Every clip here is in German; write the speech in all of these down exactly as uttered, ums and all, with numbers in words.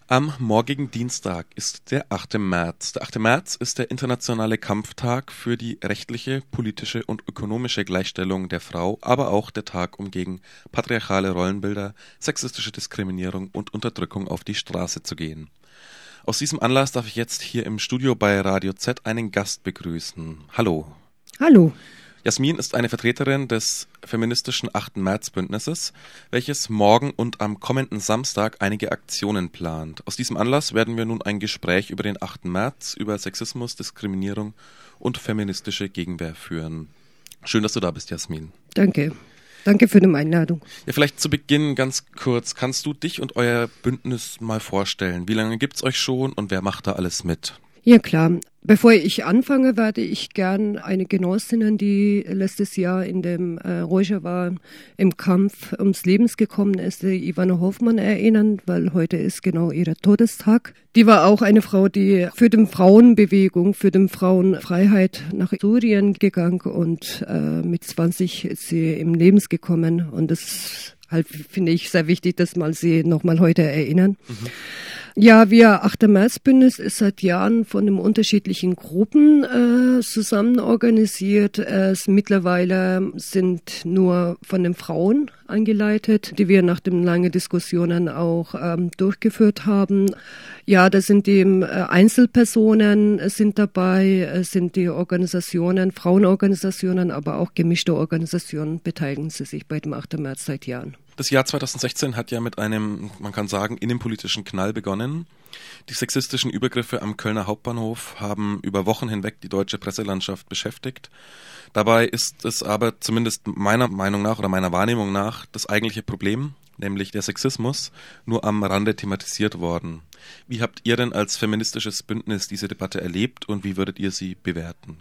Am morgigen Dienstag ist der achte März. Der achte März ist der internationale Kampftag für die rechtliche, politische und ökonomische Gleichstellung der Frau, aber auch der Tag, um gegen patriarchale Rollenbilder, sexistische Diskriminierung und Unterdrückung auf die Straße zu gehen. Aus diesem Anlass darf ich jetzt hier im Studio bei Radio Z einen Gast begrüßen. Hallo. Hallo. Jasmin ist eine Vertreterin des feministischen achten März-Bündnisses, welches morgen und am kommenden Samstag einige Aktionen plant. Aus diesem Anlass werden wir nun ein Gespräch über den achten März, über Sexismus, Diskriminierung und feministische Gegenwehr führen. Schön, dass du da bist, Jasmin. Danke. Danke für die Einladung. Ja, vielleicht zu Beginn ganz kurz, kannst du dich und euer Bündnis mal vorstellen? Wie lange gibt's euch schon und wer macht da alles mit? Ja, klar. Bevor ich anfange, werde ich gern eine Genossin, die letztes Jahr in dem äh, Rojava im Kampf ums Leben gekommen ist, die Ivana Hoffmann, erinnern, weil heute ist genau ihr Todestag. Die war auch eine Frau, die für die Frauenbewegung, für die Frauenfreiheit nach Syrien gegangen und äh, mit zwanzig ist sie im Leben gekommen. Und das halt finde ich sehr wichtig, dass man sie nochmal heute erinnern. Mhm. Ja, wir achter März-Bündnis ist seit Jahren von den unterschiedlichen Gruppen äh, zusammen organisiert. Es mittlerweile sind nur von den Frauen eingeleitet, die wir nach den langen Diskussionen auch ähm, durchgeführt haben. Ja, da sind die äh, Einzelpersonen äh, sind dabei, äh, sind die Organisationen, Frauenorganisationen, aber auch gemischte Organisationen beteiligen sie sich bei dem achter März seit Jahren. Das Jahr zweitausendsechzehn hat ja mit einem, man kann sagen, innenpolitischen Knall begonnen. Die sexistischen Übergriffe am Kölner Hauptbahnhof haben über Wochen hinweg die deutsche Presselandschaft beschäftigt. Dabei ist es aber zumindest meiner Meinung nach oder meiner Wahrnehmung nach das eigentliche Problem, nämlich der Sexismus, nur am Rande thematisiert worden. Wie habt ihr denn als feministisches Bündnis diese Debatte erlebt und wie würdet ihr sie bewerten?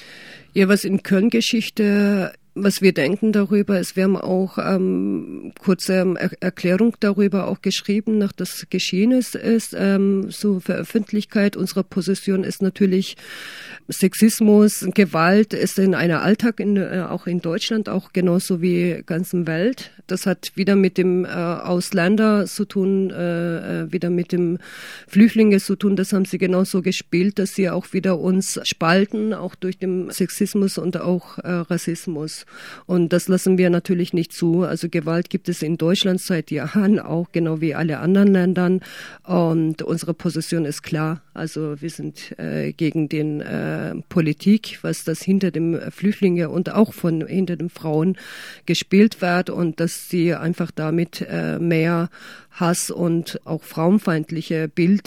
Ja, was in Köln-Geschichte, was wir denken darüber ist, wir haben auch ähm, kurze er- Erklärung darüber auch geschrieben, nach das geschehen ist, ist ähm, zur Veröffentlichkeit unserer Position ist natürlich Sexismus, Gewalt ist in einer Alltag, in, äh, auch in Deutschland, auch genauso wie ganzen Welt. Das hat wieder mit dem äh, Ausländer zu tun, äh, wieder mit dem Flüchtlinge zu tun. Das haben sie genauso gespielt, dass sie auch wieder uns spalten, auch durch den Sexismus und auch äh, Rassismus. Und das lassen wir natürlich nicht zu. Also Gewalt gibt es in Deutschland seit Jahren auch, genau wie alle anderen Ländern. Und unsere Position ist klar. Also wir sind äh, gegen den äh, Politik, was das hinter dem Flüchtlinge und auch von hinter den Frauen gespielt wird und dass sie einfach damit äh, mehr Hass und auch frauenfeindliche Bild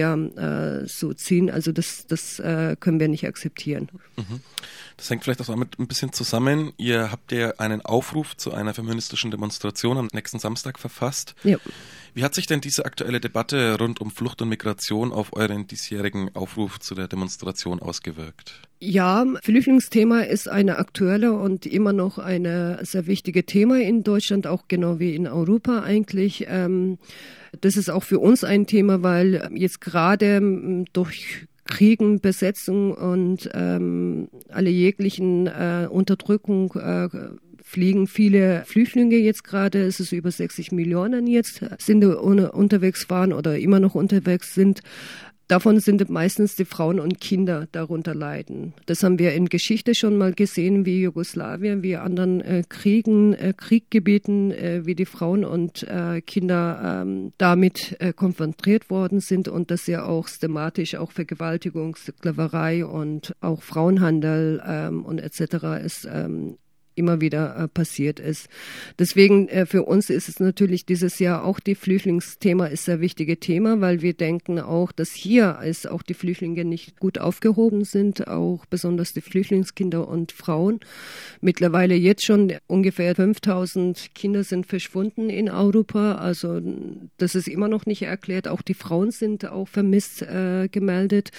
hier äh, so ziehen. Also das, das äh, können wir nicht akzeptieren. Mhm. Das hängt vielleicht auch damit ein bisschen zusammen. Ihr habt ja einen Aufruf zu einer feministischen Demonstration am nächsten Samstag verfasst. Ja. Wie hat sich denn diese aktuelle Debatte rund um Flucht und Migration auf euren diesjährigen Aufruf zu der Demonstration ausgewirkt? Ja, Flüchtlingsthema ist eine aktuelle und immer noch eine sehr wichtige Thema in Deutschland, auch genau wie in Europa eigentlich. Ähm, das ist auch für uns ein Thema, weil jetzt gerade durch Kriegen, Besetzung und ähm, alle jeglichen äh, Unterdrückung äh, fliegen viele Flüchtlinge jetzt gerade. Es ist über sechzig Millionen jetzt, sind unterwegs waren oder immer noch unterwegs sind. Davon sind meistens die Frauen und Kinder darunter leiden. Das haben wir in Geschichte schon mal gesehen, wie Jugoslawien, wie anderen äh, Kriegen, äh, Krieggebieten, äh, wie die Frauen und äh, Kinder ähm, damit äh, konfrontiert worden sind und dass ja auch systematisch auch Vergewaltigung, Sklaverei und auch Frauenhandel ähm, und et cetera ist ähm, immer wieder äh, passiert ist. Deswegen äh, für uns ist es natürlich dieses Jahr auch die Flüchtlingsthema ist ein wichtiges Thema, weil wir denken auch, dass hier ist auch die Flüchtlinge nicht gut aufgehoben sind, auch besonders die Flüchtlingskinder und Frauen. Mittlerweile jetzt schon ungefähr fünftausend Kinder sind verschwunden in Europa, also das ist immer noch nicht erklärt. Auch die Frauen sind auch vermisst äh, gemeldet.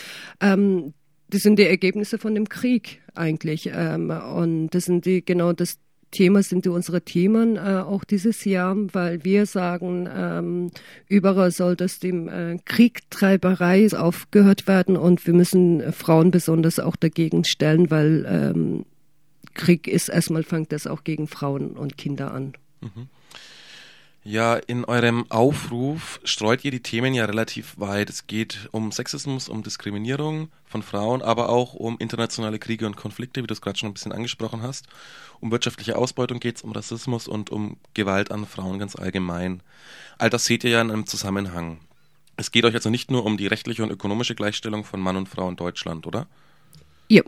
Ähm, Das sind die Ergebnisse von dem Krieg eigentlich. Ähm, und das sind die, genau das Thema sind die unsere Themen äh, auch dieses Jahr, weil wir sagen, ähm, überall soll das dem äh, Kriegtreiberei aufgehört werden und wir müssen Frauen besonders auch dagegen stellen, weil ähm, Krieg ist erstmal, fängt das auch gegen Frauen und Kinder an. Mhm. Ja, in eurem Aufruf streut ihr die Themen ja relativ weit. Es geht um Sexismus, um Diskriminierung von Frauen, aber auch um internationale Kriege und Konflikte, wie du es gerade schon ein bisschen angesprochen hast. Um wirtschaftliche Ausbeutung geht es, um Rassismus und um Gewalt an Frauen ganz allgemein. All das seht ihr ja in einem Zusammenhang. Es geht euch also nicht nur um die rechtliche und ökonomische Gleichstellung von Mann und Frau in Deutschland, oder? Ja,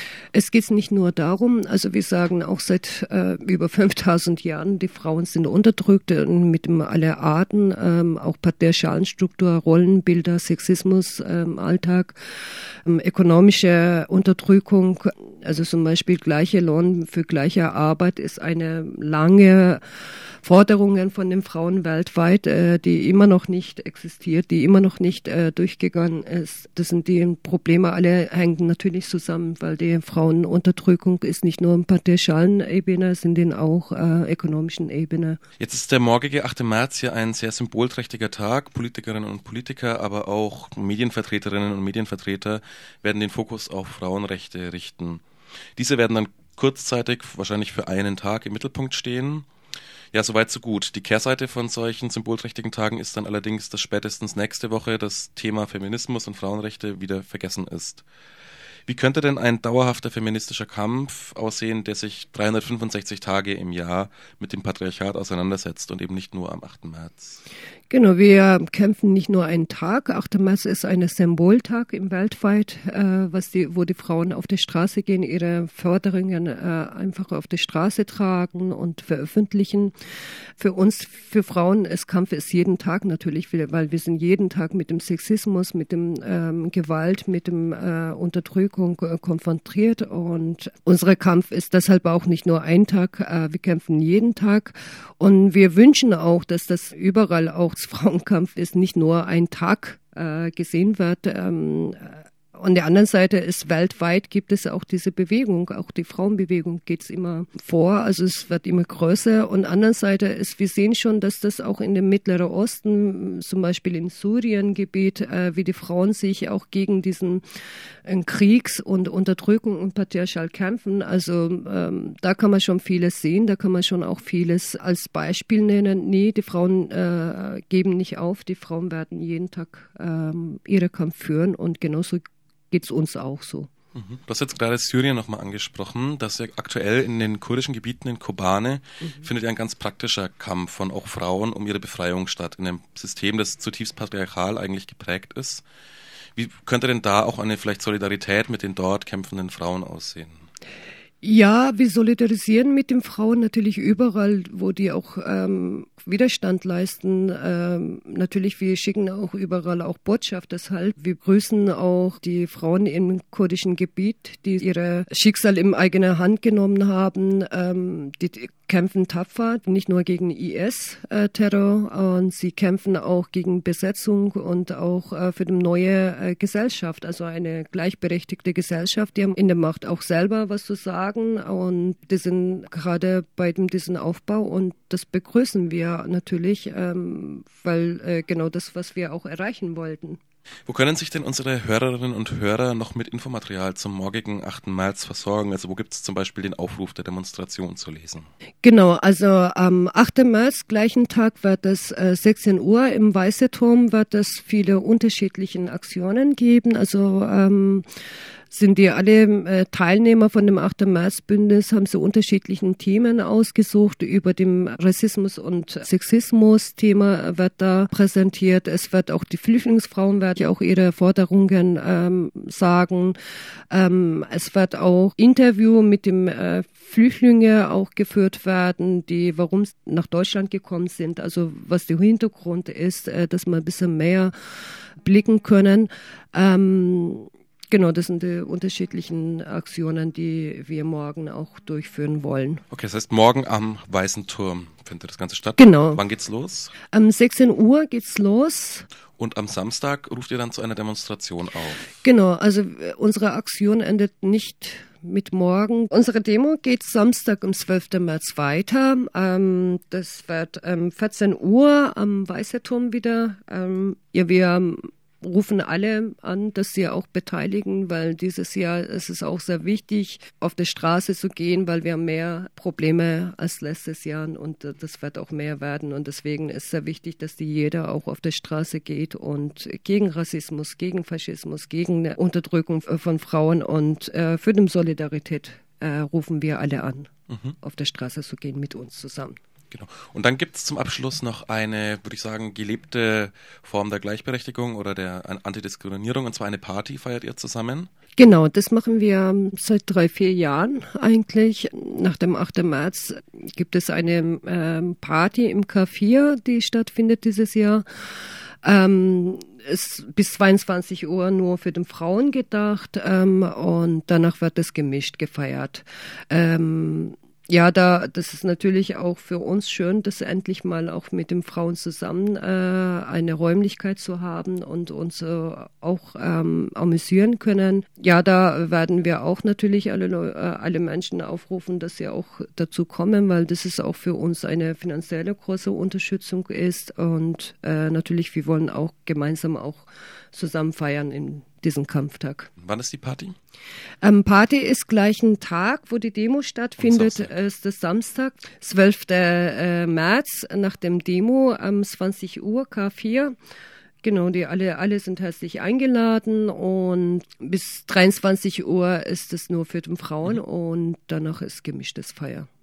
es geht nicht nur darum, also wir sagen auch seit äh, über fünftausend Jahren, die Frauen sind unterdrückt mit dem aller Arten, ähm, auch patriarchalen Struktur, Rollenbilder, Sexismus, ähm, Alltag, ähm, ökonomische Unterdrückung, also zum Beispiel gleicher Lohn für gleiche Arbeit ist eine lange Forderungen von den Frauen weltweit, äh, die immer noch nicht existiert, die immer noch nicht äh, durchgegangen ist. Das sind die Probleme, alle hängen natürlich zusammen, weil die Frauenunterdrückung ist nicht nur im patriarchalen Ebene, sondern auch äh, ökonomischen Ebene. Jetzt ist der morgige achte März ja ein sehr symbolträchtiger Tag. Politikerinnen und Politiker, aber auch Medienvertreterinnen und Medienvertreter werden den Fokus auf Frauenrechte richten. Diese werden dann kurzzeitig, wahrscheinlich für einen Tag, im Mittelpunkt stehen. Ja, soweit so gut. Die Kehrseite von solchen symbolträchtigen Tagen ist dann allerdings, dass spätestens nächste Woche das Thema Feminismus und Frauenrechte wieder vergessen ist. Wie könnte denn ein dauerhafter feministischer Kampf aussehen, der sich dreihundertfünfundsechzig Tage im Jahr mit dem Patriarchat auseinandersetzt und eben nicht nur am achten März? Genau, wir kämpfen nicht nur einen Tag. achter März ist ein Symboltag im weltweit, äh, was die, wo die Frauen auf die Straße gehen, ihre Forderungen äh, einfach auf die Straße tragen und veröffentlichen. Für uns, für Frauen, ist Kampf ist jeden Tag natürlich, weil wir sind jeden Tag mit dem Sexismus, mit dem ähm, Gewalt, mit dem äh, Unterdrückung äh, konfrontiert und unser Kampf ist deshalb auch nicht nur ein Tag, äh, wir kämpfen jeden Tag und wir wünschen auch, dass das überall auch Frauenkampf ist, nicht nur ein Tag äh, gesehen wird. Ähm, On der anderen Seite ist weltweit gibt es auch diese Bewegung, auch die Frauenbewegung geht es immer vor, also es wird immer größer. Und anderen Seite ist, wir sehen schon, dass das auch in dem Mittleren Osten, zum Beispiel im Syriengebiet, äh, wie die Frauen sich auch gegen diesen äh, Kriegs- und Unterdrückung und Patriarchal kämpfen. Also ähm, da kann man schon vieles sehen, da kann man schon auch vieles als Beispiel nennen. Nee, die Frauen äh, geben nicht auf, die Frauen werden jeden Tag ähm, ihren Kampf führen und genauso geht es uns auch so. Du hast jetzt gerade Syrien nochmal angesprochen, dass ja aktuell in den kurdischen Gebieten in Kobane mhm. findet ja ein ganz praktischer Kampf von auch Frauen um ihre Befreiung statt, in einem System, das zutiefst patriarchal eigentlich geprägt ist. Wie könnte denn da auch eine vielleicht Solidarität mit den dort kämpfenden Frauen aussehen? Ja, wir solidarisieren mit den Frauen natürlich überall, wo die auch ähm, Widerstand leisten. Ähm, natürlich, wir schicken auch überall auch Botschaft. Deshalb, wir grüßen auch die Frauen im kurdischen Gebiet, die ihre Schicksal in eigene Hand genommen haben. Ähm, die kämpfen tapfer, nicht nur gegen I S-Terror, äh, und sie kämpfen auch gegen Besetzung und auch äh, für die neue äh, Gesellschaft, also eine gleichberechtigte Gesellschaft. Die haben in der Macht auch selber was zu sagen und die sind gerade bei dem, diesem Aufbau und das begrüßen wir natürlich, ähm, weil äh, genau das, was wir auch erreichen wollten. Wo können sich denn unsere Hörerinnen und Hörer noch mit Infomaterial zum morgigen achten März versorgen? Also wo gibt es zum Beispiel den Aufruf der Demonstration zu lesen? Genau, also am achten März, gleichen Tag, wird es äh, sechzehn Uhr im Weißen Turm, wird es viele unterschiedliche Aktionen geben. Also ähm, sind die alle äh, Teilnehmer von dem achten März-Bündnis, haben so unterschiedlichen Themen ausgesucht. Über dem Rassismus- und Sexismus-Thema wird da präsentiert. Es wird auch die Flüchtlingsfrauen werden ja auch ihre Forderungen ähm, sagen. Ähm, es wird auch Interview mit dem äh, Flüchtlinge auch geführt werden, die warum nach Deutschland gekommen sind, also was der Hintergrund ist, äh, dass wir ein bisschen mehr blicken können. Ähm, Genau, das sind die unterschiedlichen Aktionen, die wir morgen auch durchführen wollen. Okay, das heißt, morgen am Weißen Turm findet das Ganze statt. Genau. Wann geht's los? Um sechzehn Uhr geht's los. Und am Samstag ruft ihr dann zu einer Demonstration auf? Genau, also unsere Aktion endet nicht mit morgen. Unsere Demo geht Samstag am zwölften März weiter. Ähm, das wird ähm, vierzehn Uhr am Weißen Turm wieder. Ähm, ja, wir rufen alle an, dass sie auch beteiligen, weil dieses Jahr ist es auch sehr wichtig, auf der Straße zu gehen, weil wir haben mehr Probleme als letztes Jahr und das wird auch mehr werden. Und deswegen ist es sehr wichtig, dass die jeder auch auf der Straße geht und gegen Rassismus, gegen Faschismus, gegen eine Unterdrückung von Frauen und äh, für die Solidarität äh, rufen wir alle an, mhm. auf der Straße zu gehen mit uns zusammen. Genau. Und dann gibt es zum Abschluss noch eine, würde ich sagen, gelebte Form der Gleichberechtigung oder der Antidiskriminierung, und zwar eine Party feiert ihr zusammen. Genau, das machen wir seit drei, vier Jahren eigentlich. Nach dem achten März gibt es eine ähm, Party im K vier, die stattfindet dieses Jahr. Ähm, ist bis zweiundzwanzig Uhr nur für den Frauen gedacht ähm, und danach wird es gemischt gefeiert. Ähm, Ja, da, das ist natürlich auch für uns schön, das endlich mal auch mit den Frauen zusammen äh, eine Räumlichkeit zu haben und uns äh, auch ähm, amüsieren können. Ja, da werden wir auch natürlich alle, äh, alle Menschen aufrufen, dass sie auch dazu kommen, weil das ist auch für uns eine finanzielle große Unterstützung ist und äh, natürlich, wir wollen auch gemeinsam auch zusammen feiern in diesen Kampftag. Wann ist die Party? Ähm, Party ist gleichen Tag, wo die Demo stattfindet, ist das Samstag, zwölften März, nach dem Demo um zwanzig Uhr, K vier. Genau, die alle, alle sind herzlich eingeladen und bis dreiundzwanzig Uhr ist es nur für die Frauen mhm. und danach ist gemischtes Feier.